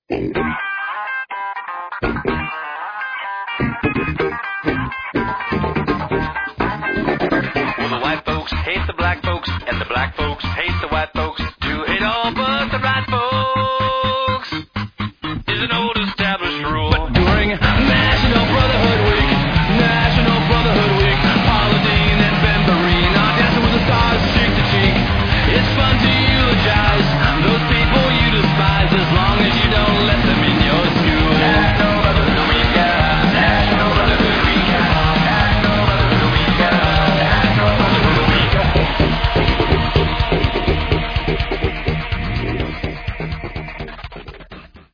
Well, the white folks hate the black folks, and the black folks hate the white folks. Do hate all but the right folks.